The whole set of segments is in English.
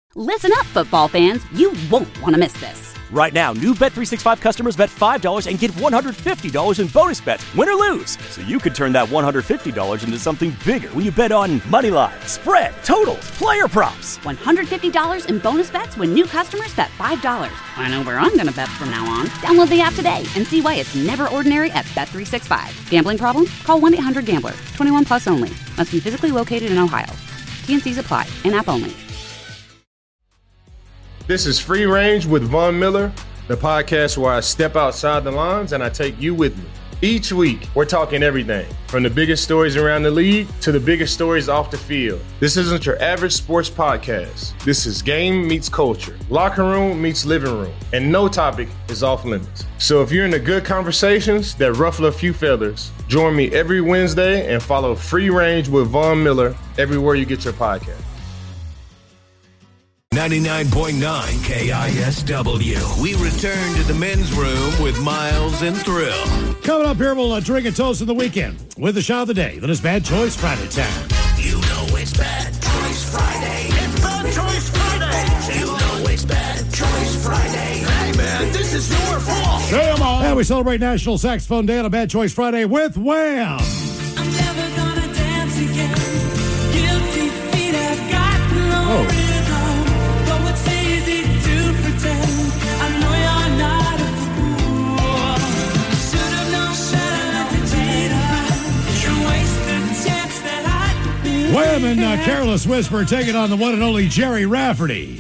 Listen up, football fans. You won't want to miss this. Right now, new Bet365 customers bet $5 and get $150 in bonus bets, win or lose. So you could turn that $150 into something bigger when you bet on money line, spread, totals, player props. $150 in bonus bets when new customers bet $5. I know where I'm going to bet from now on. Download the app today and see why it's never ordinary at Bet365. Gambling problem? Call 1-800-GAMBLER. 21 plus only. Must be physically located in Ohio. T&Cs apply. In-app only. This is Free Range with Von Miller, the podcast where I step outside the lines and I take you with me. Each week, we're talking everything from the biggest stories around the league to the biggest stories off the field. This isn't your average sports podcast. This is game meets culture, locker room meets living room, and no topic is off limits. So if you're into good conversations that ruffle a few feathers, join me every Wednesday and follow Free Range with Von Miller everywhere you get your podcast. 99.9 KISW. We return to the men's room with Miles and Thrill. Coming up here, we'll drink and toast in the weekend with the shot of the day. That is Bad Choice Friday time. You know it's Bad Choice Friday. It's Bad Choice Friday. You know it's Bad Choice Friday. Hey, man, this is your fault. Come on. And we celebrate National Saxophone Day on a Bad Choice Friday with Wham! I'm never gonna dance again. Guilty feet have got no rhythm. Wham and Careless Whisper taking on the one and only Jerry Rafferty.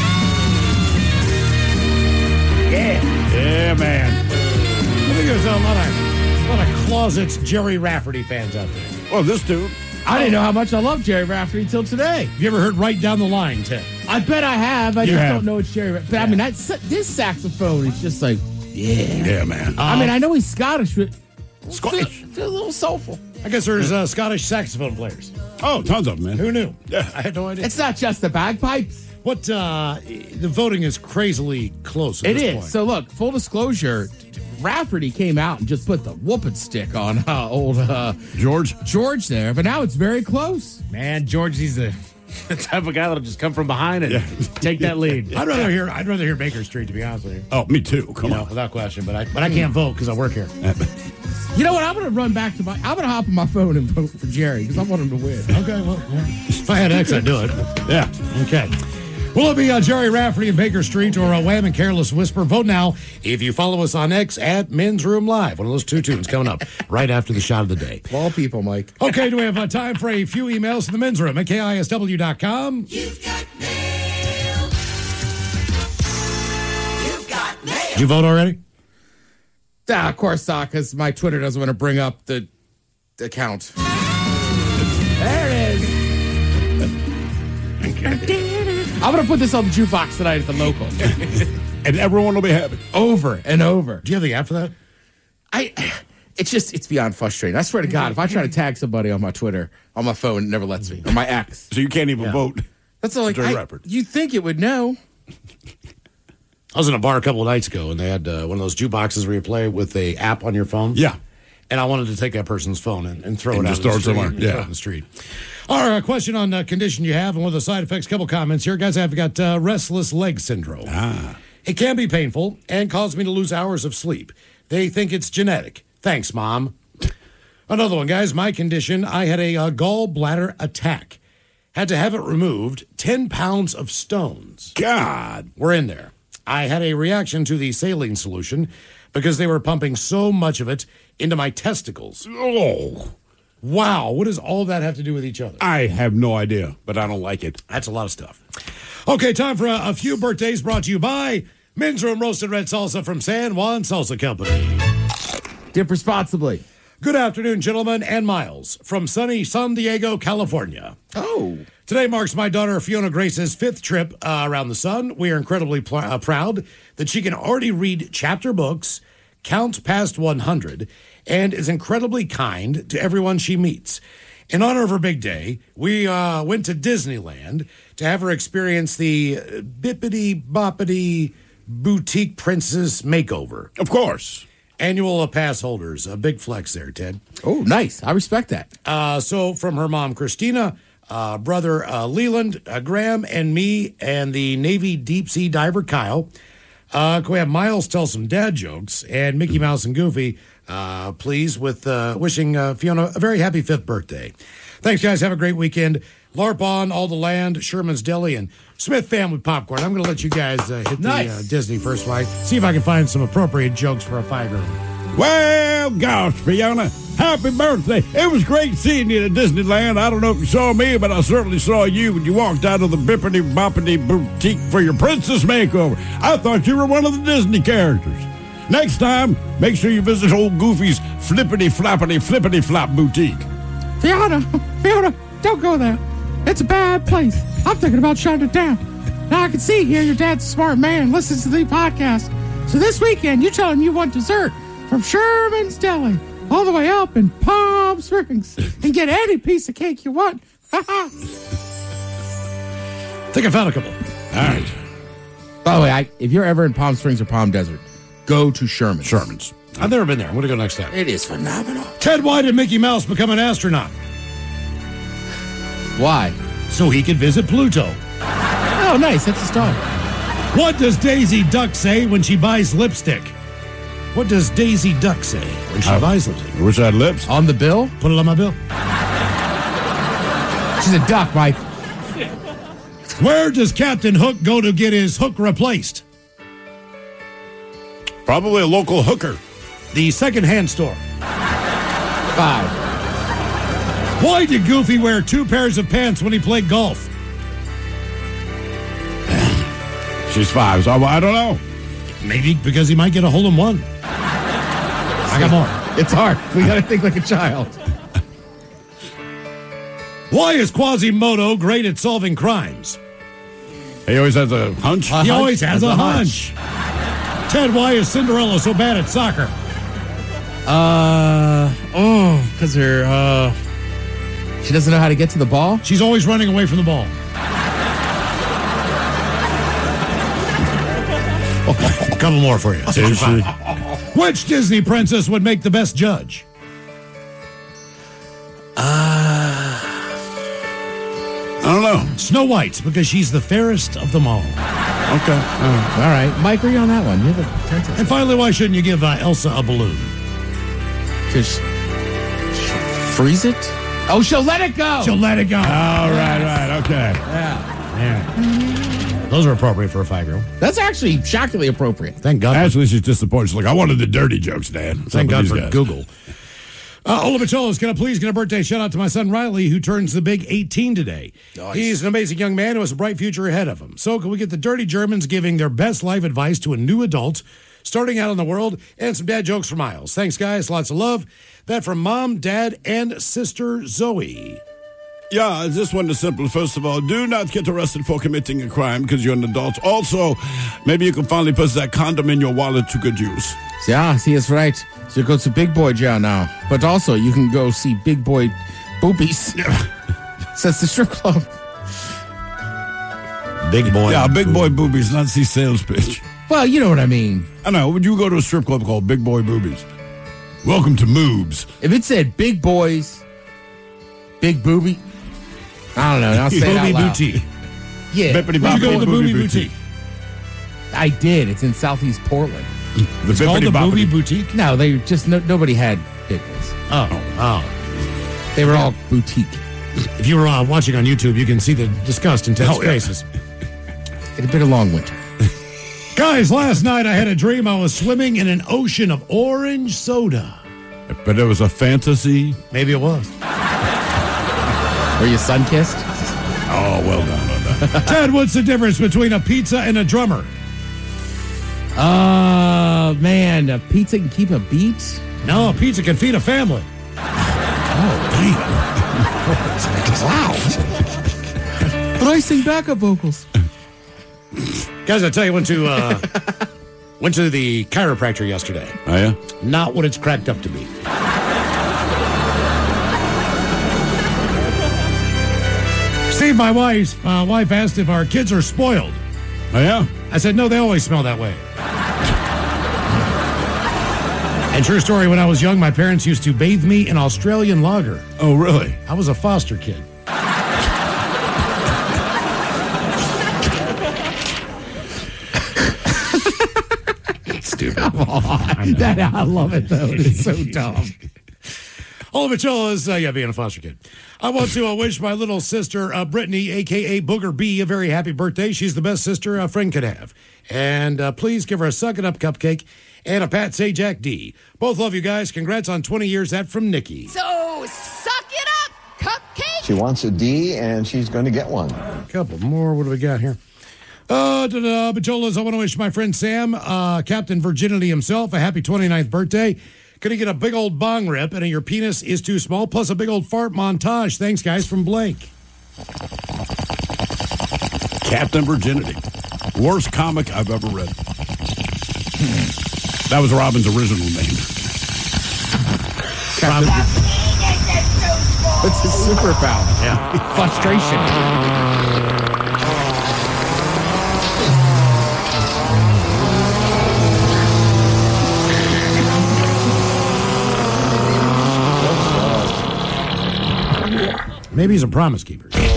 Yeah, man. I think there's a lot of closet Jerry Rafferty fans out there. Well, this dude. I didn't know how much I love Jerry Rafferty until today. Have you ever heard Right Down the Line, Ted? I bet I have. I just don't know it's Jerry Rafferty. But I mean, this saxophone is just like, yeah, man. I mean, I know he's Scottish, but Scottish? Feel a little soulful. I guess there's Scottish saxophone players. Oh, tons of them, man. Who knew? Yeah. I had no idea. It's not just the bagpipes. What, the voting is crazily close at It this is. point. So look, full disclosure, Rafferty came out and just put the whooping stick on old George there, but now it's very close. Man, George, he's the type of guy that'll just come from behind and take that lead. I'd rather hear Baker Street, to be honest with you. Oh, me too. Come on. Without question. But I can't vote because I work here. You know what? I'm going to run back to I'm going to hop on my phone and vote for Jerry because I want him to win. Okay, well, if I had X, I'd do it. Yeah. Okay. Will it be Jerry Rafferty and Baker Street or Wham and Careless Whisper? Vote now if you follow us on X at Men's Room Live. One of those two tunes coming up right after the shot of the day. Of all people, Mike. Okay, do we have time for a few emails to the Men's Room at KISW.com? You've got mail. You've got mail. Did you vote already? Of course not, because my Twitter doesn't want to bring up the account. There it is. I'm going to put this on the jukebox tonight at the local. And everyone will be happy. Over and over. Do you have the app for that? It's beyond frustrating. I swear to God, if I try to tag somebody on my Twitter, on my phone, it never lets me. On my X. So you can't even vote. That's all you'd think it would know. I was in a bar a couple of nights ago, and they had one of those jukeboxes where you play with the app on your phone. Yeah. And I wanted to take that person's phone and throw And it out just throw it somewhere. throw it in the street. All right, a question on condition you have and what are the side effects. Couple comments here. Guys, I've got restless leg syndrome. It can be painful and cause me to lose hours of sleep. They think it's genetic. Thanks, Mom. Another one, guys. My condition, I had a gallbladder attack. Had to have it removed. 10 pounds of stones. God. Were in there. I had a reaction to the saline solution because they were pumping so much of it into my testicles. Oh. Wow. What does all that have to do with each other? I have no idea, but I don't like it. That's a lot of stuff. Okay, time for a few birthdays brought to you by Men's Room Roasted Red Salsa from San Juan Salsa Company. Dip responsibly. Good afternoon, gentlemen, and Miles from sunny San Diego, California. Oh. Today marks my daughter Fiona Grace's 5th trip around the sun. We are incredibly proud that she can already read chapter books, count past 100, and is incredibly kind to everyone she meets. In honor of her big day, we went to Disneyland to have her experience the Bippity Boppity Boutique Princess Makeover. Of course. Annual pass holders. A big flex there, Ted. Oh, nice. I respect that. So from her mom, Christina, brother Leland, Graham, and me, and the Navy deep sea diver Kyle. Can we have Miles tell some dad jokes? And Mickey Mouse and Goofy, please, with wishing Fiona a very happy 5th birthday. Thanks, guys. Have a great weekend. LARP on, All the Land, Sherman's Deli, and Smith Family Popcorn. I'm going to let you guys hit the Disney first flight. See if I can find some appropriate jokes for a 5-year-old. Well, gosh, Fiona, happy birthday. It was great seeing you at Disneyland. I don't know if you saw me, but I certainly saw you when you walked out of the Bippity Boppity Boutique for your princess makeover. I thought you were one of the Disney characters. Next time, make sure you visit old Goofy's Flippity Floppity Flippity Flop Boutique. Fiona, don't go there. It's a bad place. I'm thinking about shutting it down. Now I can see here your dad's a smart man, listens to the podcast. So this weekend, you tell him you want dessert from Sherman's Deli all the way up in Palm Springs and get any piece of cake you want. Think I found a couple. All right. By the way, if you're ever in Palm Springs or Palm Desert, go to Sherman's. I've never been there. I'm going to go next time. It is phenomenal. Ted, why did Mickey Mouse become an astronaut? Why? So he could visit Pluto. Oh, nice. That's a star. What does Daisy Duck say when she buys lipstick? What does Daisy Duck say when she buys lipstick? I wish I had lips. On the bill? Put it on my bill. She's a duck, Mike. Where does Captain Hook go to get his hook replaced? Probably a local hooker. The second-hand store. 5. Why did Goofy wear 2 pairs of pants when he played golf? She's 5, so I don't know. Maybe because he might get a hole-in-one. I got more. It's hard. We got to think like a child. Why is Quasimodo great at solving crimes? He always has a hunch. He always has a hunch. Ted, why is Cinderella so bad at soccer? Because she doesn't know how to get to the ball? She's always running away from the ball. A couple more for you. Which Disney princess would make the best judge? I don't know. Snow White, because she's the fairest of them all. Okay. All right. Mike, where are you on that one? You're the princess. And finally, why shouldn't you give Elsa a balloon? Just freeze it? Oh, she'll let it go. She'll let it go. All right. Okay. Yeah. Those are appropriate for a 5-year-old. That's actually shockingly appropriate. Thank God. Actually, she's disappointed. She's like, I wanted the dirty jokes, Dad. Thank God for Google. Ola Macholas, can I please get a birthday shout out to my son Riley, who turns the big 18 today. Nice. He's an amazing young man who has a bright future ahead of him. So can we get the Dirty Germans giving their best life advice to a new adult starting out in the world, and some dad jokes for Miles. Thanks, guys. Lots of love. That from Mom, Dad, and Sister Zoe. Yeah, this one is simple. First of all, do not get arrested for committing a crime because you're an adult. Also, maybe you can finally put that condom in your wallet to good use. Yeah, he is right. So you go to big boy jail now. But also, you can go see big boy boobies. Says the strip club. Big boy. Yeah, big boy boobies, not see sales pitch. Well, you know what I mean. I know. Would you go to a strip club called Big Boy Boobies? Welcome to Moobs. If it said big boys, big booby, I don't know. I'll say it out loud. Boutique. Yeah. Did you go to the Booby Boutique? I did. It's in Southeast Portland. It's called the Booby Boutique? No, they just nobody had big boys. Oh. They were all boutique. If you were watching on YouTube, you can see the disgust in Ted's faces. It had been a long winter. Guys, last night I had a dream I was swimming in an ocean of orange soda. But it was a fantasy. Maybe it was. Were you sun-kissed? Oh, well done. Ted, what's the difference between a pizza and a drummer? Man, a pizza can keep a beat? No, a pizza can feed a family. Wow. But I sing backup vocals. Guys, I tell you, went to the chiropractor yesterday. Oh, yeah? Not what it's cracked up to be. Steve, my wife asked if our kids are spoiled. Oh, yeah? I said, no, they always smell that way. And true story, when I was young, my parents used to bathe me in Australian lager. Oh, really? I was a foster kid. Come on. I love it, though. It's so dumb. All of is being a foster kid. I want to wish my little sister, Brittany, a.k.a. Booger B, a very happy birthday. She's the best sister a friend could have. And please give her a Suck It Up cupcake and a Pat Sajak D. Both love you guys. Congrats on 20 years. That from Nikki. So, suck it up, cupcake. She wants a D, and she's going to get one. A couple more. What do we got here? Bajolas, I want to wish my friend Sam, Captain Virginity himself, a happy 29th birthday. Gonna get a big old bong rip, and your penis is too small, plus a big old fart montage. Thanks, guys, from Blake. Captain Virginity. Worst comic I've ever read. That was Robin's original name. It's his superpower. Yeah. Frustration. Maybe he's a promise keeper. What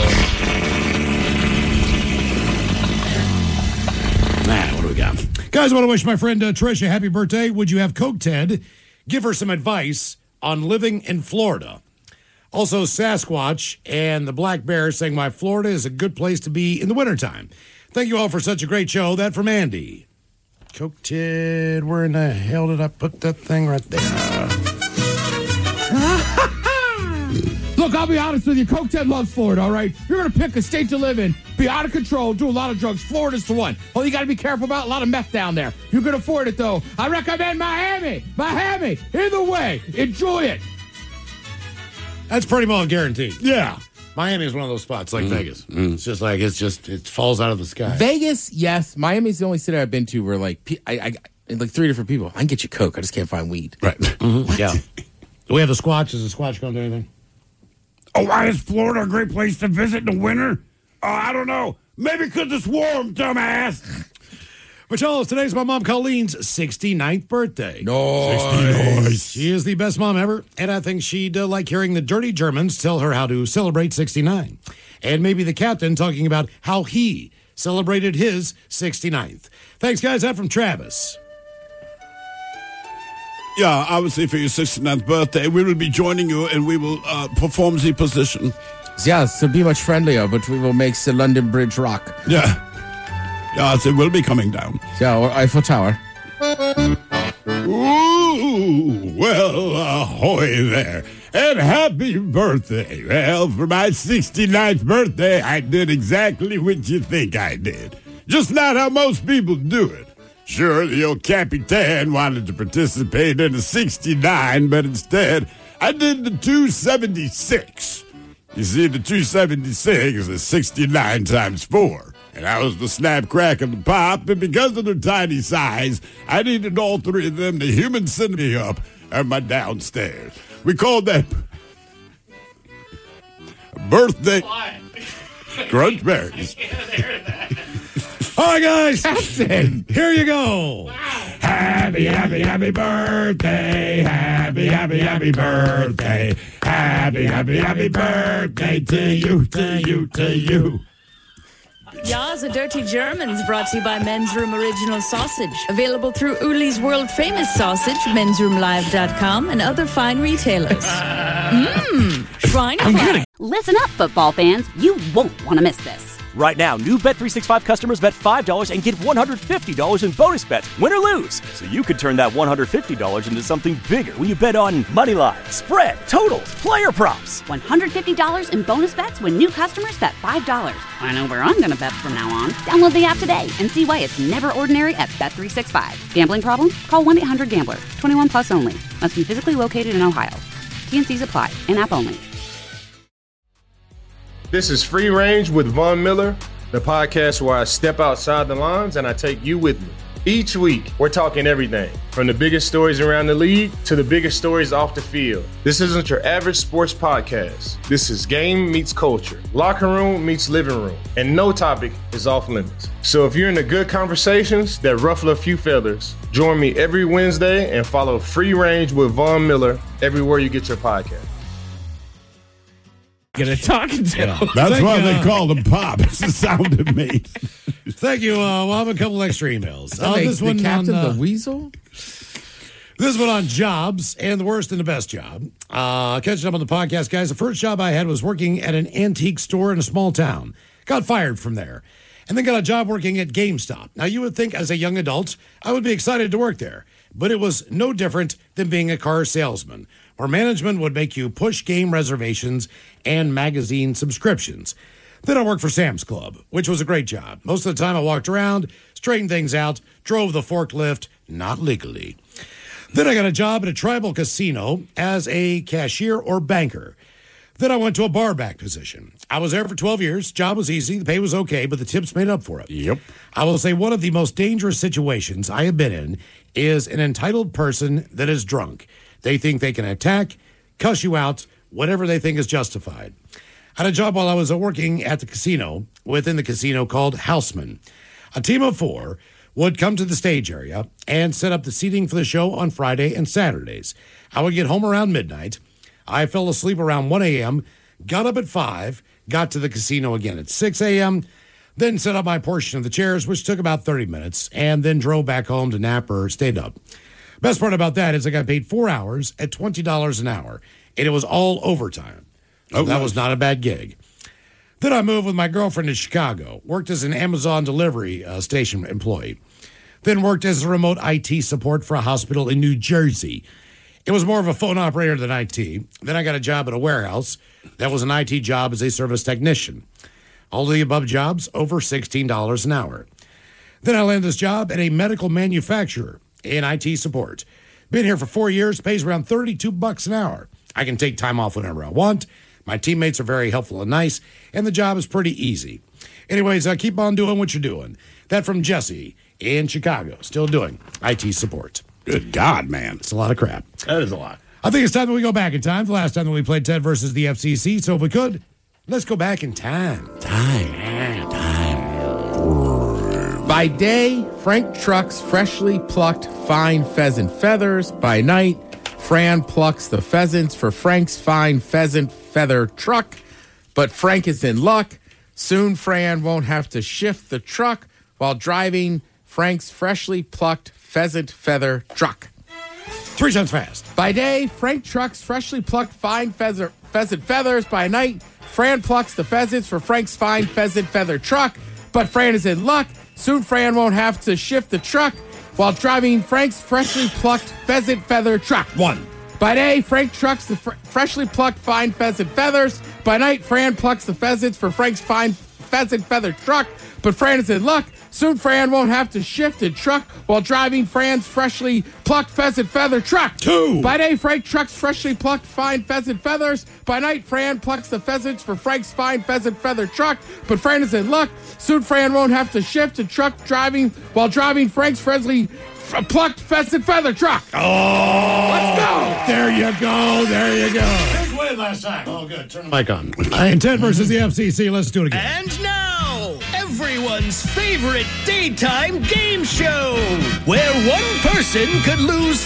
do we got? Guys, I want to wish my friend Tricia happy birthday. Would you have Coke Ted give her some advice on living in Florida? Also, Sasquatch and the Black Bear saying my Florida is a good place to be in the wintertime. Thank you all for such a great show. That from Andy. Coke Ted, where in the hell did I put that thing right there? Look, I'll be honest with you. Coke Ted loves Florida, all right? If you're going to pick a state to live in, be out of control, do a lot of drugs, Florida's the one. All you got to be careful about, a lot of meth down there. If you can afford it, though, I recommend Miami. Miami. Either way, enjoy it. That's pretty much guaranteed. Yeah. Miami is one of those spots like Vegas. It's just like, it falls out of the sky. Vegas, yes. Miami's the only city I've been to where, like, I like 3 different people. I can get you Coke. I just can't find weed. Right. Yeah. Do we have the Squatch? Is the Squatch going to do anything? Oh, why is Florida a great place to visit in the winter? I don't know. Maybe because it's warm, dumbass. But Charles, today's my mom Colleen's 69th birthday. Nice. She is the best mom ever, and I think she'd like hearing the dirty Germans tell her how to celebrate 69. And maybe the captain talking about how he celebrated his 69th. Thanks, guys. That from Travis. Yeah, obviously for your 69th birthday, we will be joining you and we will perform the position. Yes, to be much friendlier, but we will make the London Bridge rock. Yeah. Yes, it will be coming down. Yeah, or Eiffel Tower. Ooh, well, ahoy there. And happy birthday. Well, for my 69th birthday, I did exactly what you think I did. Just not how most people do it. Sure, the old Capitan wanted to participate in a 69, but instead, I did the 276. You see, the 276 is 69 times 4. And I was the snap, crack, and the pop, and because of their tiny size, I needed all 3 of them to human send me up and my downstairs. We called that birthday Crunch Berries. All right, guys. Captain, here you go. Happy, happy, happy birthday. Happy, happy, happy birthday. Happy, happy, happy birthday to you, to you, to you. Ja, the Dirty Germans, brought to you by Men's Room Original Sausage. Available through Uli's World Famous Sausage, mensroomlive.com, and other fine retailers. Shrine fry. Listen up, football fans. You won't want to miss this. Right now, new Bet365 customers bet $5 and get $150 in bonus bets, win or lose. So you could turn that $150 into something bigger when you bet on money line, spread, totals, player props. $150 in bonus bets when new customers bet $5. I know where I'm going to bet from now on. Download the app today and see why it's never ordinary at Bet365. Gambling problem? Call 1-800-GAMBLER. 21 plus only. Must be physically located in Ohio. T&Cs apply. In-app only. This is Free Range with Von Miller, the podcast where I step outside the lines and I take you with me. Each week, we're talking everything from the biggest stories around the league to the biggest stories off the field. This isn't your average sports podcast. This is game meets culture, locker room meets living room, and no topic is off limits. So if you're into good conversations that ruffle a few feathers, join me every Wednesday and follow Free Range with Von Miller everywhere you get your podcast. Get a talking to. That's why they called him Pop. It's the sound it made. Thank you. We'll have a couple extra emails. This one Captain on, the Weasel? This one on jobs and the worst and the best job. Catching up on the podcast, guys. The first job I had was working at an antique store in a small town. Got fired from there. And then got a job working at GameStop. Now, you would think as a young adult, I would be excited to work there. But it was no different than being a car salesman, where management would make you push game reservations and magazine subscriptions. Then I worked for Sam's Club, which was a great job. Most of the time I walked around, straightened things out, drove the forklift, not legally. Then I got a job at a tribal casino as a cashier or banker. Then I went to a bar back position. I was there for 12 years. Job was easy. The pay was okay, but the tips made up for it. Yep. I will say one of the most dangerous situations I have been in is an entitled person that is drunk. They think they can attack, cuss you out, whatever they think is justified. I had a job while I was working at the casino, within the casino, called Houseman. A team of 4 would come to the stage area and set up the seating for the show on Friday and Saturdays. I would get home around midnight. I fell asleep around 1 a.m., got up at 5, got to the casino again at 6 a.m., then set up my portion of the chairs, which took about 30 minutes, and then drove back home to nap or stayed up. Best part about that is I got paid 4 hours at $20 an hour, and it was all overtime. So that was not a bad gig. Then I moved with my girlfriend to Chicago, worked as an Amazon delivery station employee, then worked as a remote IT support for a hospital in New Jersey. It was more of a phone operator than IT. Then I got a job at a warehouse. That was an IT job as a service technician. All of the above jobs, over $16 an hour. Then I landed this job at a medical manufacturer in IT support. Been here for 4 years, pays around $32 an hour. I can take time off whenever I want. My teammates are very helpful and nice, and the job is pretty easy. Anyways, keep on doing what you're doing. That from Jesse in Chicago, still doing IT support. Good God, man. It's a lot of crap. That is a lot. I think it's time that we go back in time. The last time that we played Ted versus the FCC. So if we could, let's go back in time. By day, Frank trucks freshly plucked fine pheasant feathers. By night, Fran plucks the pheasants for Frank's fine pheasant feather truck. But Frank is in luck. Soon Fran won't have to shift the truck while driving Frank's freshly plucked pheasant feather truck. 3 times fast. By day, Frank trucks freshly plucked fine pheasant feathers. By night, Fran plucks the pheasants for Frank's fine pheasant feather truck. But Fran is in luck. Soon Fran won't have to shift the truck while driving Frank's freshly plucked pheasant feather truck. 1. By day, Frank trucks the freshly plucked fine pheasant feathers. By night, Fran plucks the pheasants for Frank's fine pheasant feather truck. But Fran is in luck. Soon Fran won't have to shift the truck while driving Fran's freshly plucked pheasant feather truck. 2. By day, Frank trucks freshly plucked fine pheasant feathers. By night, Fran plucks the pheasants for Frank's fine pheasant feather truck. But Fran is in luck. Soon Fran won't have to shift the truck while driving Frank's freshly plucked pheasant feather truck. Oh! Let's go! There you go. There you go. Big win last time. Oh, good. Turn the mic on. And Ted versus the FCC. Let's do it again. And now, everyone's favorite daytime game show, where one person could lose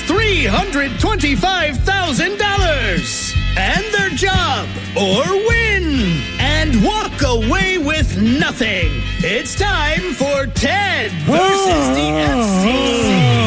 $325,000 and their job, or win and walk away with nothing. It's time for Ted versus the FCC.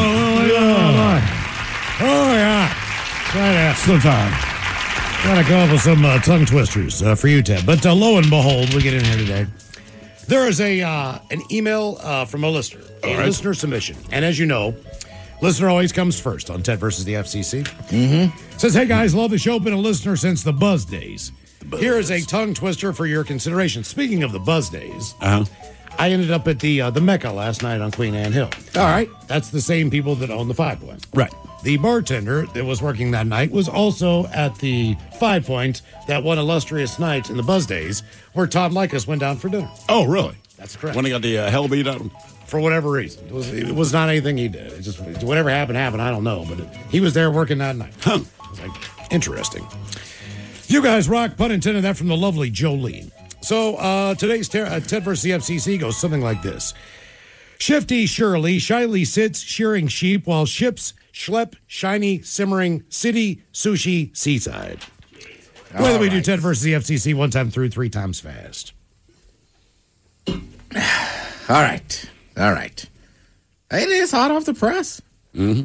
Oh, yeah. That's the time. Gotta come up with some tongue twisters for you, Ted. But lo and behold, we get in here today. There is an email from a listener, listener submission. And as you know, listener always comes first on Ted versus the FCC. Mm-hmm. Says, hey, guys, love the show. Been a listener since the Buzz days. Here is a tongue twister for your consideration. Speaking of the Buzz days, I ended up at the Mecca last night on Queen Anne Hill. All right. That's the same people that own the Five Point. Right. The bartender that was working that night was also at the Five Point that one illustrious night in the Buzz days where Todd Likas went down for dinner. Oh, really? That's correct. When he got the hell beat out of him? For whatever reason. It was not anything he did. It just, whatever happened, I don't know. But he was there working that night. Huh. It was like, interesting. You guys rock, pun intended, that from the lovely Jolene. So today's Ted versus the FCC goes something like this. Shifty Shirley shyly sits shearing sheep while ships schlep shiny simmering city sushi seaside. Whether we do Ted versus the FCC 1 time through 3 times fast. All right. It is hot off the press. Mm-hmm.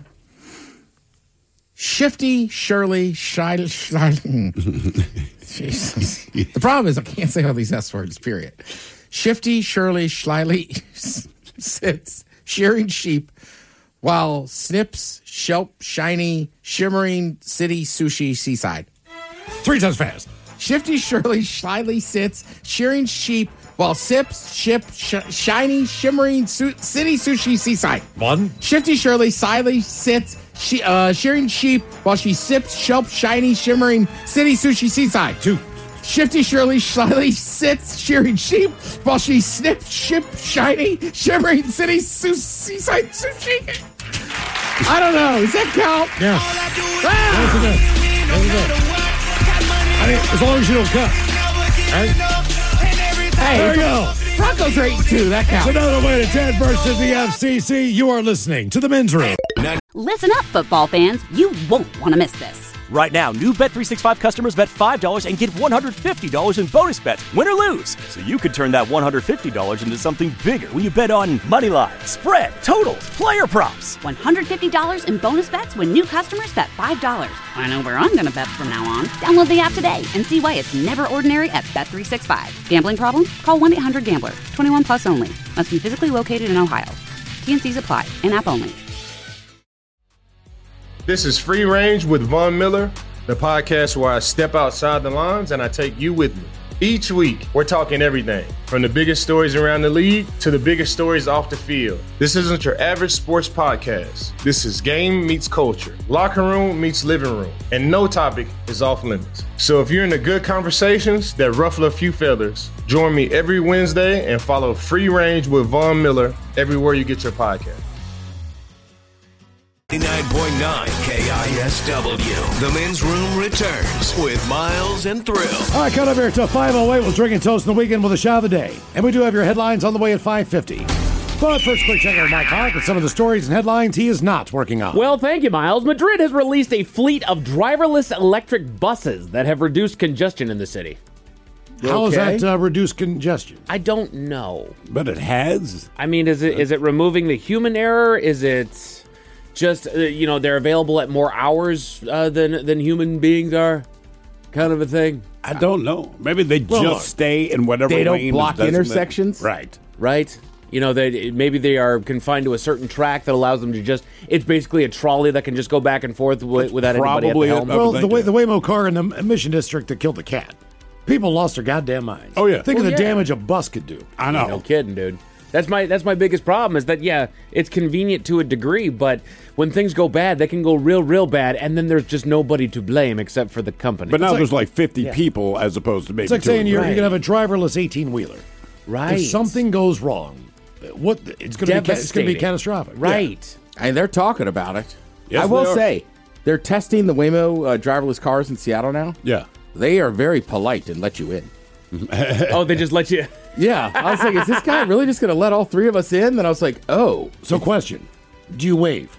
Shifty Shirley Jesus. The problem is I can't say all these S words, period. Shifty Shirley Schleily sits shearing sheep while Snips shelp shiny shimmering city sushi seaside. 3 times fast. Shifty Shirley slyly sits shearing sheep while sips shiny shimmering city sushi seaside. 1. Shifty Shirley slyly sits shearing sheep while she sips shelp shiny shimmering city sushi seaside. 2. Shifty Shirley slyly sits shearing sheep while she snips shiny shimmering city seaside sushi. I don't know. Does that count? Yeah. That's good. I mean, as long as you don't cut. Right? Hey, there you go. Broncos are 8-2. That counts. It's another way to Ted versus the FCC. You are listening to the Men's Room. Listen up, football fans. You won't want to miss this. Right now, new Bet365 customers bet $5 and get $150 in bonus bets, win or lose. So you could turn that $150 into something bigger when you bet on money line, spread, totals, player props. $150 in bonus bets when new customers bet $5. I know where I'm going to bet from now on. Download the app today and see why it's never ordinary at Bet365. Gambling problem? Call 1-800-GAMBLER. 21 plus only. Must be physically located in Ohio. T&Cs apply. In-app only. This is Free Range with Von Miller, the podcast where I step outside the lines and I take you with me. Each week, we're talking everything from the biggest stories around the league to the biggest stories off the field. This isn't your average sports podcast. This is game meets culture, locker room meets living room, and no topic is off limits. So if you're into good conversations that ruffle a few feathers, join me every Wednesday and follow Free Range with Von Miller everywhere you get your podcast. 99.9 KISW. The Men's Room returns with Miles and Thrill. All right, cut up here till 5:08. We'll drink and toast in the weekend with a shot of the day. And we do have your headlines on the way at 5:50. But first, quick check out Mike Hawk with some of the stories and headlines he is not working on. Well, thank you, Miles. Madrid has released a fleet of driverless electric buses that have reduced congestion in the city. How has that reduced congestion? I don't know. But it has? I mean, is it removing the human error? Is it just, they're available at more hours than human beings are, kind of a thing? I don't know. Maybe they just stay in whatever they don't lane block intersections? Right. Maybe they are confined to a certain track that allows them to just, it's basically a trolley that can just go back and forth without anybody at the helm. Well, the Waymo car in the Mission District that killed the cat. People lost their goddamn minds. Oh, yeah. Think of the damage a bus could do. I know. No kidding, dude. That's my biggest problem is that, it's convenient to a degree, but when things go bad, they can go real bad, and then there's just nobody to blame except for the company. But now there's like 50 people as opposed to maybe It's like saying you're going to have a driverless 18-wheeler. Right. If something goes wrong, it's going to be catastrophic. Right. And they're talking about it. Yes, I will they are. say, they're testing the Waymo driverless cars in Seattle now. Yeah. They are very polite and let you in. Oh, they just let you... Yeah. I was like, is this guy really just going to let all three of us in? Then I was like, oh. So question, do you wave?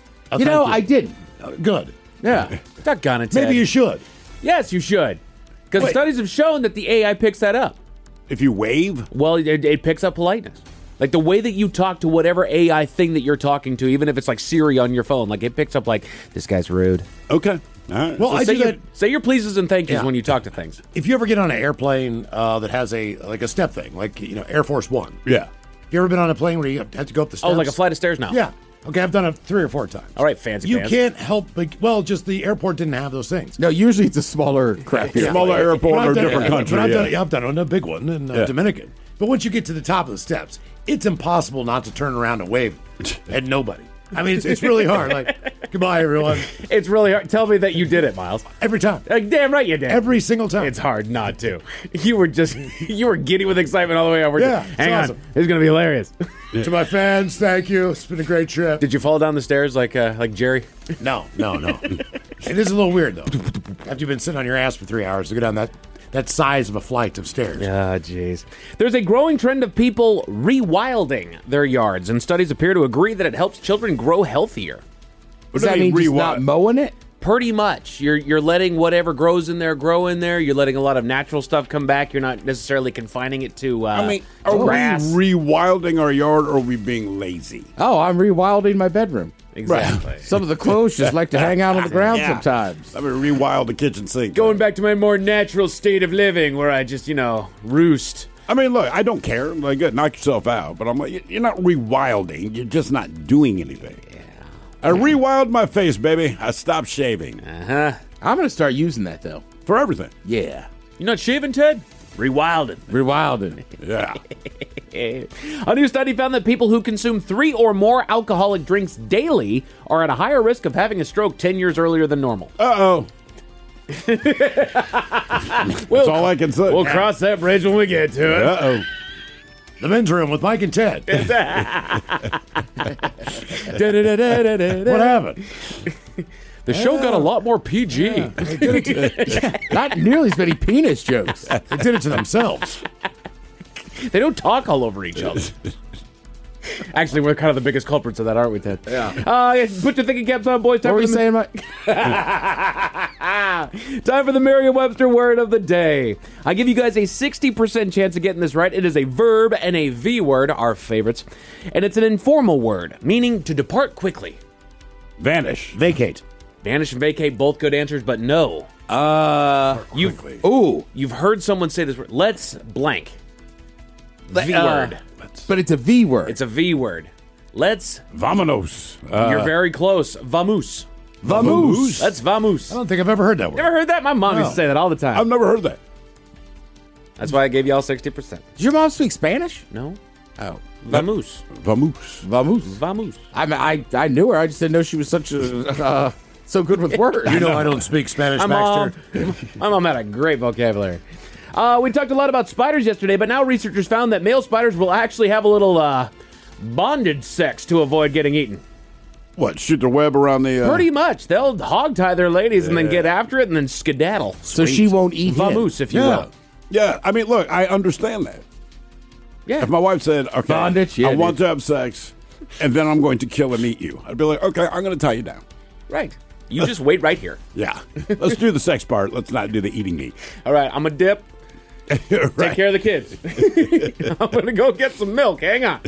I didn't. Good. Yeah. Doggone it, Ted. Maybe you should. Yes, you should. Because studies have shown that the AI picks that up. If you wave? Well, it picks up politeness. Like the way that you talk to whatever AI thing that you're talking to, even if it's like Siri on your phone, like it picks up like, this guy's rude. Okay. All right. Well, So say your pleases and thank yous when you talk to things. If you ever get on an airplane that has a step thing, like Air Force One. Yeah. You ever been on a plane where you have to go up the steps? Oh, like a flight of stairs now? Yeah. Okay, I've done it 3 or 4 times. All right, fancy You pants. can't help but, just the airport didn't have those things. No, usually it's a smaller craft. Smaller airport or different country. But I've done it in a big one in Dominican. But once you get to the top of the steps, it's impossible not to turn around and wave at nobody. I mean, it's really hard. Like, goodbye, everyone. It's really hard. Tell me that you did it, Miles. Every time. Like, damn right you did. Every single time. It's hard not to. You were giddy with excitement all the way over. Yeah, Hang on. awesome. This is going to be hilarious. To my fans, thank you. It's been a great trip. Did you fall down the stairs like Jerry? No. It is a little weird, though. After you've been sitting on your ass for 3 hours to go down that size of a flight of stairs. Ah, jeez. There's a growing trend of people rewilding their yards, and studies appear to agree that it helps children grow healthier. Does that mean just not mowing it? Pretty much. You're letting whatever grows in there grow in there. You're letting a lot of natural stuff come back. You're not necessarily confining it to are grass. we rewilding our yard or are we being lazy? Oh, I'm rewilding my bedroom. Exactly. Some of the clothes just like to hang out on the ground sometimes. I mean, rewild the kitchen sink. Going back to my more natural state of living where I just, roost. I mean, look, I don't care. Like, good, knock yourself out. But I'm like, you're not rewilding. You're just not doing anything. Yeah. I rewild my face, baby. I stopped shaving. Uh-huh. I'm going to start using that, though. For everything. Yeah. You're not shaving, Ted? Rewilding. Yeah. A new study found that people who consume 3 or more alcoholic drinks daily are at a higher risk of having a stroke 10 years earlier than normal. Uh-oh. That's all I can say. We'll cross that bridge when we get to it. Uh-oh. The Men's Room with Mike and Ted. What happened? The show got a lot more PG. Yeah, not nearly as many penis jokes. They did it to themselves. They don't talk all over each other. Actually, we're kind of the biggest culprits of that, aren't we, Ted? Yeah. Put your thinking caps on, boys. What were you saying, Mike? Time for the Merriam-Webster word of the day. I give you guys a 60% chance of getting this right. It is a verb and a V word, our favorites. And it's an informal word, meaning to depart quickly. Vanish. Vacate. Vanish and vacate, both good answers, but no. You've heard someone say this word. Let's blank. V word. But it's a V word. It's a V word. Let's. Vamonos. You're very close. Vamos. Vamos. Let's vamos. I don't think I've ever heard that word. Never heard that? My mom used to say that all the time. I've never heard that. That's why I gave y'all 60%. Does your mom speak Spanish? No. Oh. Vamos. Vamos. Vamos. Vamos. I knew her. I just didn't know she was such a so good with words. You know I don't speak Spanish, Baxter. My mom had a great vocabulary. We talked a lot about spiders yesterday, but now researchers found that male spiders will actually have a little bondage sex to avoid getting eaten. What, shoot their web around the... Pretty much. They'll hog-tie their ladies and then get after it and then skedaddle. So she won't eat Vamoose, if you will. Yeah, I mean, look, I understand that. Yeah. If my wife said, okay, bondage, I want to have sex, and then I'm going to kill and eat you, I'd be like, okay, I'm going to tie you down. Right. You just wait right here. Yeah. Let's do the sex part. Let's not do the eating meat. All right, I'm a dip. Right. Take care of the kids. I'm going to go get some milk. Hang on.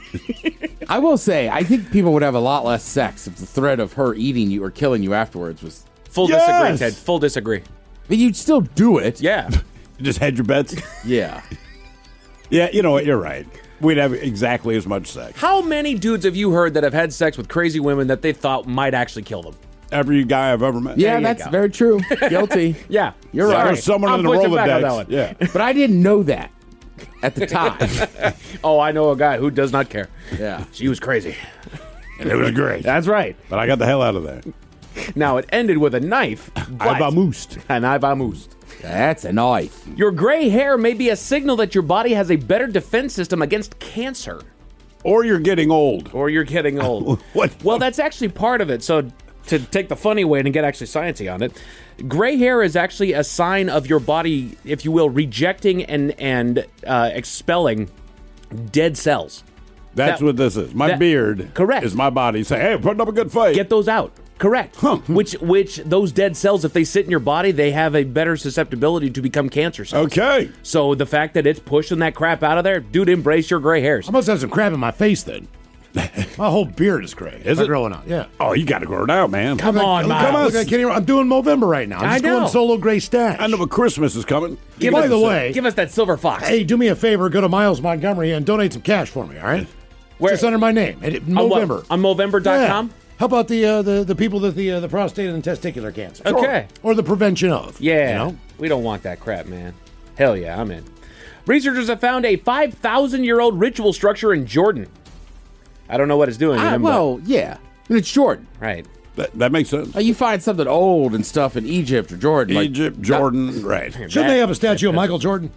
I will say, I think people would have a lot less sex if the threat of her eating you or killing you afterwards was... Full disagree, Ted. Full disagree. But you'd still do it. Yeah. You just hedge your bets? Yeah. Yeah, you know what? You're right. We'd have exactly as much sex. How many dudes have you heard that have had sex with crazy women that they thought might actually kill them? Every guy I've ever met. Yeah, that's very true. Guilty. Yeah. You're right. There's someone in the Rolodex. Yeah. But I didn't know that at the time. Oh, I know a guy who does not care. Yeah. She was crazy. And it was great. That's right. But I got the hell out of there. Now, it ended with a knife. I vamoosed. And I vamoosed. That's a knife. Your gray hair may be a signal that your body has a better defense system against cancer. Or you're getting old. Or you're getting old. What? Well, that's actually part of it. So to take the funny way and get actually sciencey on it, gray hair is actually a sign of your body, if you will, rejecting and expelling dead cells. That's what this is. My beard is my body saying, hey, putting up a good fight. Get those out. Correct. Which those dead cells, if they sit in your body, they have a better susceptibility to become cancer cells. Okay. So the fact that it's pushing that crap out of there, dude, embrace your gray hairs. I must have some crap in my face then. My whole beard is gray. Is it growing out? Yeah. Oh, you got to grow it out, man. Come on, Miles. I'm doing Movember right now. I'm just going solo gray stash. I know, but Christmas is coming. By the way, give us that silver fox. Hey, do me a favor. Go to Miles Montgomery and donate some cash for me. All right. Where? Just under my name. Movember. On Movember.com? Yeah. How about the people that the prostate and testicular cancer? Okay. Or the prevention of. Yeah. You know? We don't want that crap, man. Hell yeah, I'm in. Researchers have found a 5,000-year-old ritual structure in Jordan. I don't know what it's doing. Yeah. And it's Jordan. Right. That makes sense. You find something old and stuff in Egypt or Jordan. Egypt, Jordan, right. Shouldn't they have a statue of Michael Jordan?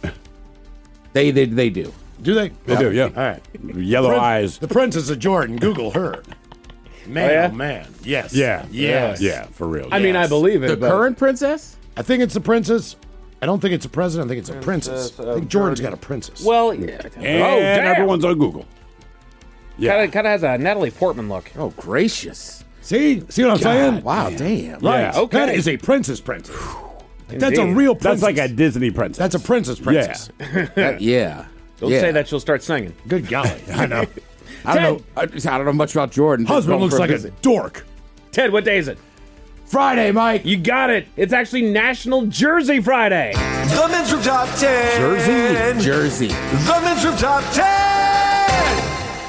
They do. Do they? They do, yeah. All right. Yellow eyes. The Princess of Jordan. Google her. Man, oh man. Yes. Yeah. Yes. Yeah, for real. I mean, I believe it. The current princess? I think it's the princess. I don't think it's a president. I think it's a princess. I think Jordan's got a princess. Well, yeah. And everyone's on Google. Yeah. Kind of has a Natalie Portman look. Oh, gracious. See what I'm saying? Wow, damn. Right. Yeah. Okay. That is a princess. That's a Indeed. real princess. That's like a Disney princess. That's a princess. Yeah. Don't say that, she'll start singing. Good golly. I know. I don't know much about Jordan. Husband Going looks for like a visit. dork. Ted, what day is it? Friday, Mike. You got it. It's actually National Jersey Friday. The Men's Room Top 10. Jersey. The Men's Room Top 10.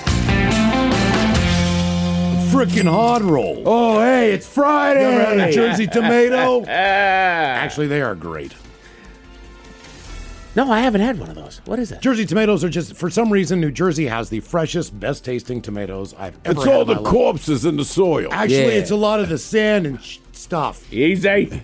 Frickin' hard roll. Oh, hey, it's Friday. You ever had a Jersey tomato? Actually, they are great. No, I haven't had one of those. What is it? Jersey tomatoes are just, for some reason, New Jersey has the freshest, best tasting tomatoes I've ever It's had. all in my the life. corpses in the soil. Actually, Yeah. it's a lot of the sand and stuff. Easy.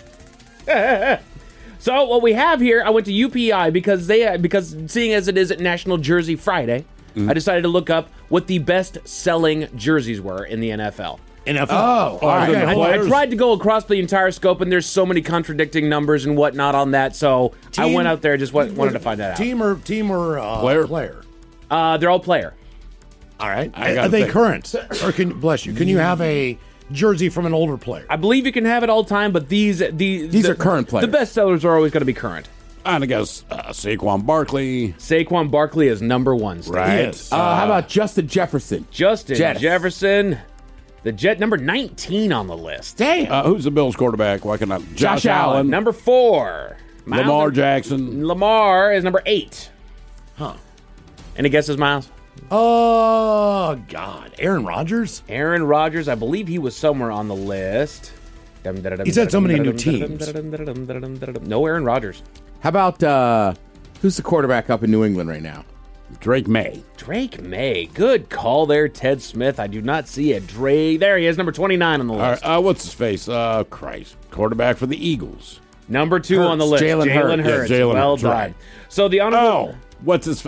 So what we have here, I went to UPI because seeing as it is at National Jersey Friday, I decided to look up what the best-selling jerseys were in the NFL. NFL. Oh, all right. okay, hold I on. tried to go across the entire scope, and there's so many contradicting numbers and whatnot on that, so I Team- went out there and just wanted to find that out. Team or player? They're all player. All right. I Are gotta they think. current? Or can you have a jersey from an older player? I believe you can have it all time, but these are current players. The best sellers are always going to be current. And I guess Saquon Barkley. Saquon Barkley is number one. Steve. Right. Yes. How about Justin Jefferson? Justin Jets. Jefferson, the Jet, number 19 on the list. Damn. Who's the Bills quarterback? Why can't I? Josh Allen. Number 4. Miles Lamar Jackson. Lamar is number 8. Huh. Any guesses, Miles? Oh, God. Aaron Rodgers? Aaron Rodgers, I believe he was somewhere on the list. He's had so many new teams. No Aaron Rodgers. How about who's the quarterback up in New England right now? Drake May. Drake May. Good call there, Ted Smith. I do not see it. Drake. There he is, number 29 on the All list. right, what's his face? Christ. Quarterback for the Eagles. Number 2 Hurts. on the list. Jalen Hurts. Hurts. Yeah, Jalen well Hurts, done. right. So the honorable... What's his...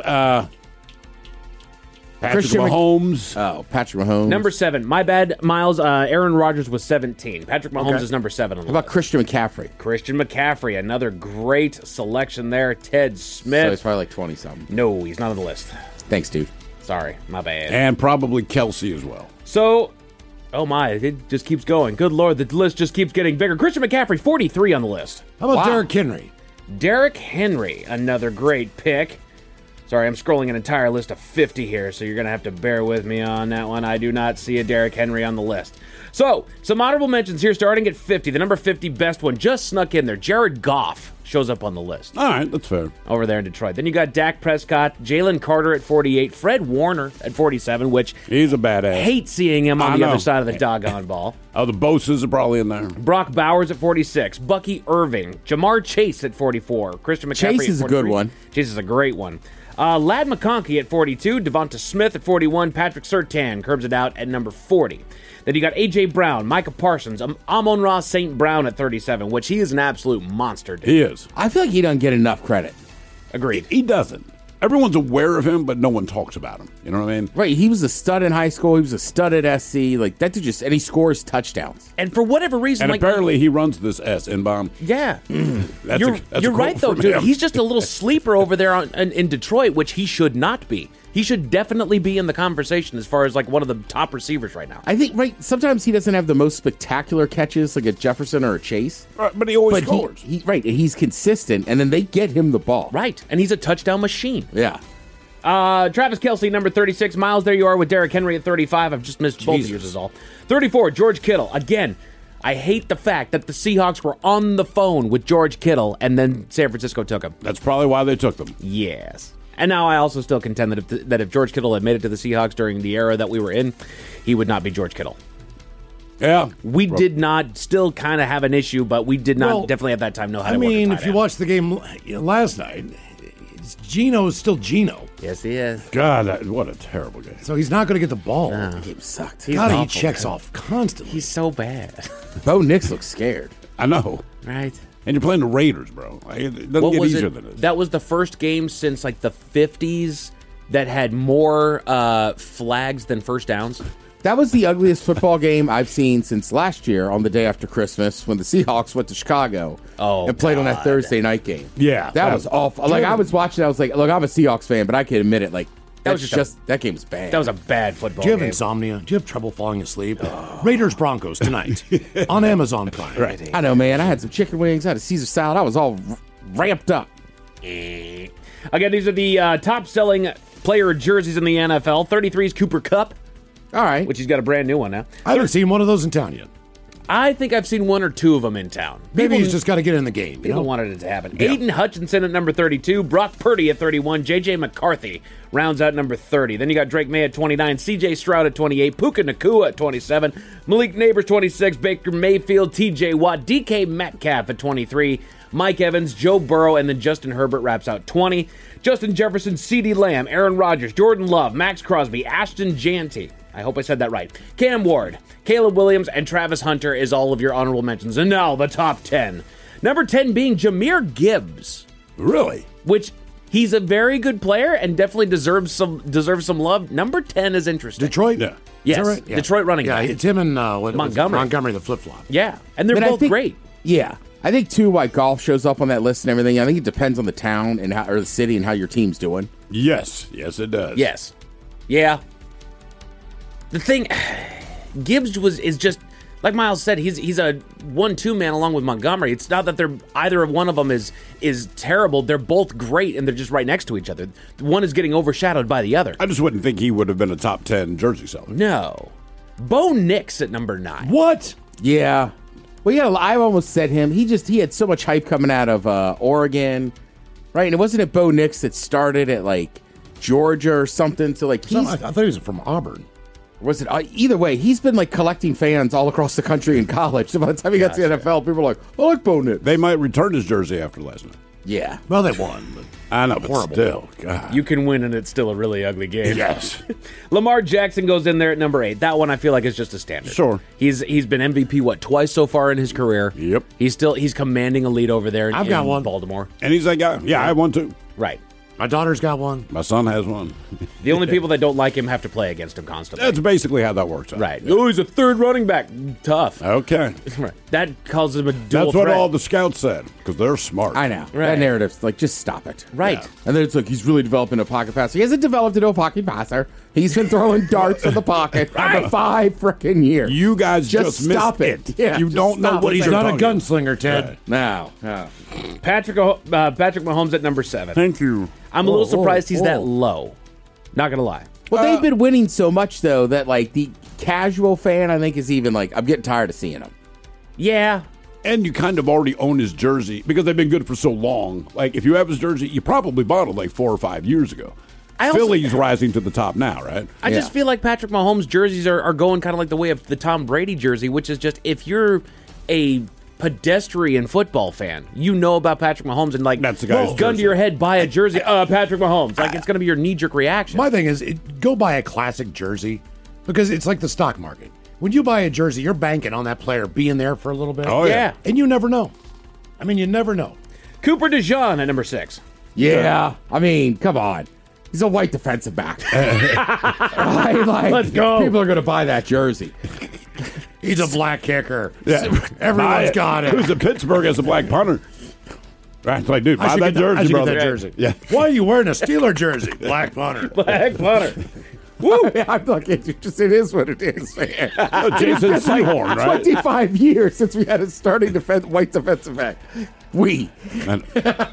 Patrick Christian Mahomes. Oh, Patrick Mahomes. Number 7. My bad, Miles. Aaron Rodgers was 17. Patrick Mahomes is number 7 on the How about list. Christian McCaffrey? Christian McCaffrey, another great selection there. Ted Smith. So he's probably like 20-something. No, he's not on the list. Thanks, dude. Sorry, my bad. And probably Kelsey as well. So, oh my, it just keeps going. Good Lord, the list just keeps getting bigger. Christian McCaffrey, 43 on the list. How about Wow. Derrick Henry? Derrick Henry, another great pick. Sorry, I'm scrolling an entire list of 50 here, so you're going to have to bear with me on that one. I do not see a Derrick Henry on the list. So, some honorable mentions here starting at 50. The number 50 best one just snuck in there. Jared Goff shows up on the list. All right, that's fair. Over there in Detroit. Then you got Dak Prescott, Jalen Carter at 48, Fred Warner at 47, which He's a badass. hate seeing him on I the know. other side of the doggone ball. Oh, the Bosa's are probably in there. Brock Bowers at 46, Bucky Irving, Jamar Chase at 44, Christian McCaffrey Chase at is a good 43. one. Chase is a great one. Lad McConkey at 42, Devonta Smith at 41, Patrick Surtain curbs it out at number 40. Then you got A.J. Brown, Micah Parsons, Amon-Ra St. Brown at 37, which he is an absolute monster, dude. He is. I feel like he doesn't get enough credit. Agreed. He doesn't. Everyone's aware of him, but no one talks about him. You know what I mean? Right, he was a stud in high school. He was a stud at SC. Like, that dude just... And he scores touchdowns. And for whatever reason, And like... apparently he runs this S-N-bomb. Yeah. That's You're a right, quote though, from dude. him. He's just a little sleeper over there in Detroit, which he should not be. He should definitely be in the conversation as far as, like, one of the top receivers right now. I think, right, sometimes he doesn't have the most spectacular catches, like a Jefferson or a Chase. Right, but he always But scores. he's consistent, and then they get him the ball. Right. And he's a touchdown machine. Yeah. Travis Kelce, number 36. Miles, there you are with Derrick Henry at 35. I've just missed both of yours is all. 34, George Kittle. Again, I hate the fact that the Seahawks were on the phone with George Kittle and then San Francisco took him. That's probably why they took them. Yes. And now I also still contend that if George Kittle had made it to the Seahawks during the era that we were in, he would not be George Kittle. Yeah. We did not still kind of have an issue, but we did not Well, definitely at that time know how I to work a mean, tight if you end. watched the game last night, Gino is still Gino. Yes, he is. God, what a terrible game. So he's not going to get the ball. The game sucked. God, he awful, checks man. off constantly. He's so bad. Bo Nix looks scared. I know. Right. And you're playing the Raiders, bro. It doesn't get easier than this. That was the first game since like the 50s that had more flags than first downs. That was the ugliest football game I've seen since last year on the day after Christmas when the Seahawks went to Chicago and played on that Thursday night game. Yeah. That was awful. Like, I was watching, I was like, look, I'm a Seahawks fan, but I can admit it. Like, That was just that game's bad. That was a bad football Do you have game. insomnia? Do you have trouble falling asleep? Raiders Broncos tonight on Amazon Prime. Right. I know, man. I had some chicken wings. I had a Caesar salad. I was all ramped up. Again, these are the top-selling player jerseys in the NFL. 33 is Cooper Kupp. All right. Which he's got a brand new one now. I haven't seen one of those in town yet. I think I've seen one or two of them in town. Maybe he's just got to get in the game. People wanted it to happen. Aiden Hutchinson at number 32, Brock Purdy at 31, J.J. McCarthy rounds out number 30. Then you got Drake May at 29, C.J. Stroud at 28, Puka Nacua at 27, Malik Neighbors 26, Baker Mayfield, T.J. Watt, D.K. Metcalf at 23, Mike Evans, Joe Burrow, and then Justin Herbert wraps out 20. Justin Jefferson, CeeDee Lamb, Aaron Rodgers, Jordan Love, Max Crosby, Ashton Janty. I hope I said that right. Cam Ward, Caleb Williams, and Travis Hunter is all of your honorable mentions. And now the top 10. Number 10 being Jahmyr Gibbs. Really? Which he's a very good player and definitely deserves some love. Number 10 is interesting. Detroit? Yeah. Yes. Is that right? Yeah. Detroit running back. Yeah, it's him and Montgomery. the flip-flop. Yeah, and they're But I both think- great. Yeah. I think, too, why golf shows up on that list and everything, I think it depends on the town and how, or the city and how your team's doing. Yes. Yes, it does. Yes. Yeah. The thing, Gibbs is just, like Miles said, he's a 1-2 man along with Montgomery. It's not that they're either of one of them is terrible. They're both great, and they're just right next to each other. One is getting overshadowed by the other. I just wouldn't think he would have been a top 10 jersey seller. No. Bo Nix at number 9. What? Yeah. Well, yeah, I almost said him. He had so much hype coming out of Oregon, right? And it wasn't it Bo Nix that started at, like, Georgia or something? So, like, I thought he was from Auburn. Was it either way? He's been like collecting fans all across the country in college. So by the time he got to the NFL, people are like, "I like Bo Nix." They might return his jersey after last night. Yeah. Well, they won. But I know, but horrible. still, God. You can win, and it's still a really ugly game. Yes. Lamar Jackson goes in there at number 8. That one I feel like is just a standard. Sure. He's been MVP twice so far in his career. Yep. He's commanding a lead over there. I've got in one. Baltimore. And he's that guy. Yeah, I have one too. Right. My daughter's got one. My son has one. The only people that don't like him have to play against him constantly. That's basically how that works out. Right. Oh, he's a third running back. Tough. Okay. Right. That calls him a dual That's what threat. all the scouts said, because they're smart. I know. Right. That narrative's like, just stop it. Right. Yeah. And then it's like, he's really developing a pocket passer. He hasn't developed into a pocket passer. He's been throwing darts in the pocket for 5 freaking years. You guys just stop missed it. Yeah, you just don't know stop what it. he's He's not a talking about. gunslinger, Ted. Right. No. Patrick Mahomes at number 7. Thank you. I'm a little surprised he's that whoa. low. Not going to lie. Well, they've been winning so much, though, that, like, the casual fan, I think, is even like, I'm getting tired of seeing him. Yeah. And you kind of already own his jersey because they've been good for so long. Like, if you have his jersey, you probably bought it like 4 or 5 years ago. Philly's rising to the top now, right? I just feel like Patrick Mahomes' jerseys are going kind of like the way of the Tom Brady jersey, which is just if you're a pedestrian football fan, you know about Patrick Mahomes and like That's the guy's gun jersey. to your head, buy a jersey, Patrick Mahomes. Like it's going to be your knee-jerk reaction. My thing is, go buy a classic jersey because it's like the stock market. When you buy a jersey, you're banking on that player being there for a little bit. Oh, yeah. And you never know. I mean, you never know. Cooper DeJean at number 6. Yeah. I mean, come on. He's a white defensive back. Let's go. People are going to buy that jersey. He's a black kicker. Yeah. Everyone's got it. Who's in Pittsburgh as a black punter? Right, it's like, dude, I buy should that get that- I jersey, should get brother. that jersey. Yeah. Why are you wearing a Steeler jersey? Black punter. Black punter. I'm like, it is what it is, man. Jason Sehorn, right? 25 years since we had a starting white defensive back. And-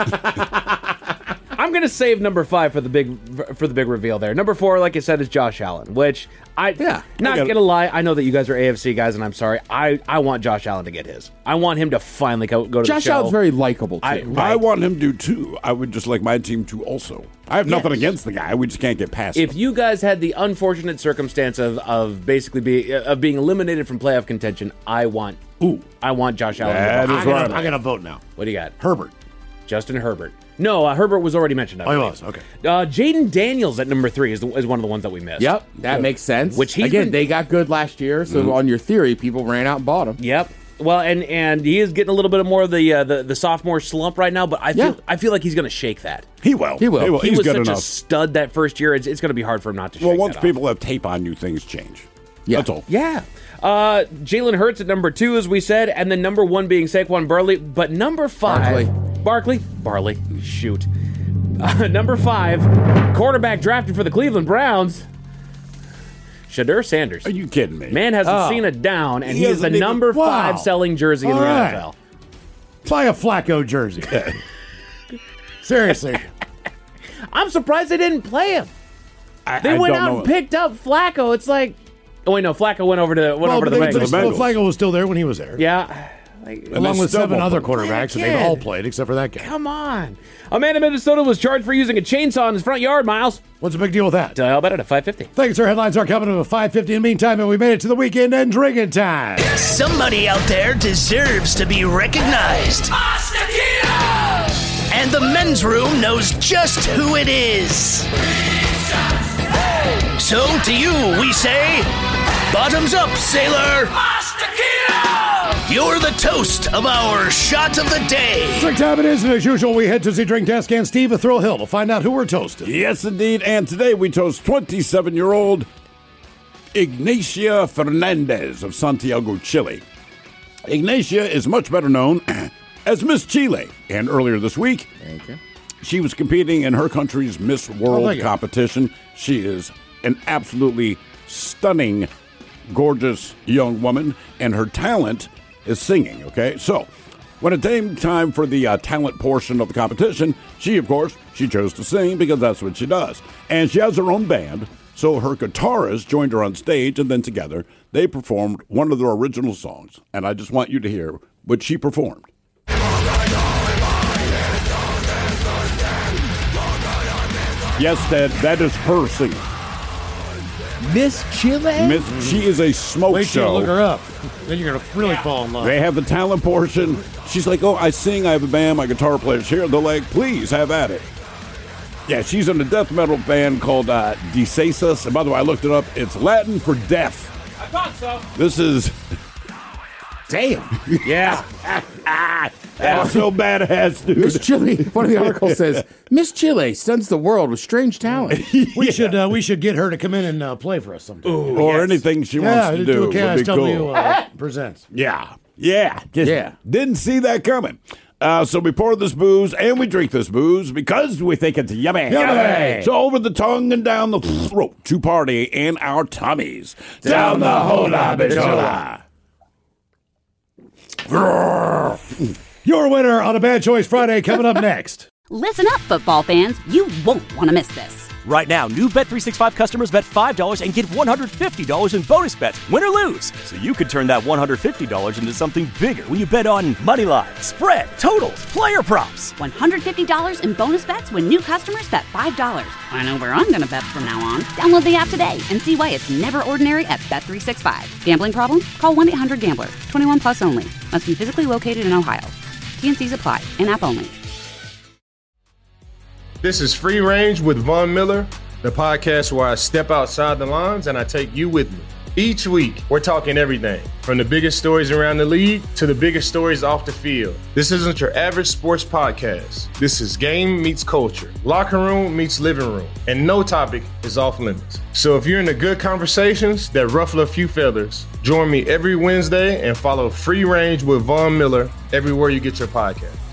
I'm going to save number 5 for the big reveal there. Number 4, like I said, is Josh Allen, which not going to lie, I know that you guys are AFC guys, and I'm sorry. I want Josh Allen to get his. I want him to finally go to the show. Josh Allen's very likable, too. I want him to, too. I would just like my team to also. I have nothing against the guy. We just can't get past If him. you guys had the unfortunate circumstance of basically being eliminated from playoff contention, I want Josh Allen. That is right. I'm going to vote now. What do you got? Herbert. Justin Herbert. No, Herbert was already mentioned. Oh, he was. Okay. Jaden Daniels at number 3 is one of the ones that we missed. Yep, that makes sense. Which he's Again, been- they got good last year, so on your theory, people ran out and bought him. Yep. Well, and he is getting a little bit more of the sophomore slump right now, but I feel like he's going to shake that. He will. He will. He He's was good such enough. a stud that first year. It's going to be hard for him not to shake Well, once that people have tape on you, things change. Yeah. That's all. Yeah. Jalen Hurts at number 2, as we said, and then number 1 being Saquon Barkley. But number 5, Barkley. Shoot. Number 5, quarterback drafted for the Cleveland Browns, Shedeur Sanders. Are you kidding me? Man hasn't seen a down, and he is the hasn't even- number 5 Wow. selling jersey in the All right. NFL. Buy a Flacco jersey. Seriously. I'm surprised they didn't play him. They I went don't out know. and picked up Flacco. It's like, oh wait, no, Flacco went over to the Bengals. Flacco was still there when he was there. Yeah. Like, Along with still 7 won't other put him. quarterbacks, and Kid. they've all played except for that guy. Come on. A man in Minnesota was charged for using a chainsaw in his front yard, Miles. What's the big deal with that? How about it at 550? Thanks, sir. Headlines are coming to 5:50 in the meantime, and we made it to the weekend and drinking time. Somebody out there deserves to be recognized. And the men's room knows just who it is. So to you, we say, bottoms up, sailor. You're the toast of our shot of the day. Drink time it is, and as usual, we head to the drink desk and Steve at Thrill Hill to find out who we're toasting. Yes, indeed. And today we toast 27-year-old Ignacia Fernandez of Santiago, Chile. Ignacia is much better known as Miss Chile. And earlier this week, she was competing in her country's Miss World competition. She is an absolutely stunning, gorgeous young woman, and her talent is singing, okay? So, when it came time for the talent portion of the competition, she chose to sing because that's what she does. And she has her own band, so her guitarist joined her on stage, and then together, they performed one of their original songs. And I just want you to hear what she performed. Yes, that is her singing. Miss Chile? She is a smoke Wait till show. you look her up. Then you're going to really fall in love. They have the talent portion. She's like, oh, I sing, I have a band, my guitar player's here. They're like, please, have at it. Yeah, she's in a death metal band called Desaces. And by the way, I looked it up. It's Latin for death. I thought so. This is... Damn. Yeah. That's so badass, dude. Miss Chile, one of the articles says, Miss Chile stuns the world with strange talent. We should get her to come in and play for us sometime. Or anything she wants to do would be cool. Presents. Yeah. Didn't see that coming. So we pour this booze and we drink this booze because we think it's yummy. Yummy. So over the tongue and down the throat to party in our tummies. Down the hola bichola. Your winner on a Bad Choice Friday coming up next. Listen up, football fans. You won't want to miss this. Right now, new Bet365 customers bet $5 and get $150 in bonus bets, win or lose. So you could turn that $150 into something bigger when you bet on money line, spread, totals, player props. $150 in bonus bets when new customers bet $5. I know where I'm going to bet from now on. Download the app today and see why it's never ordinary at Bet365. Gambling problem? Call 1-800-GAMBLER. 21 plus only. Must be physically located in Ohio. T&Cs apply. In-app only. This is Free Range with Von Miller, the podcast where I step outside the lines and I take you with me. Each week, we're talking everything from the biggest stories around the league to the biggest stories off the field. This isn't your average sports podcast. This is game meets culture, locker room meets living room, and no topic is off limits. So if you're into good conversations that ruffle a few feathers, join me every Wednesday and follow Free Range with Von Miller everywhere you get your podcast.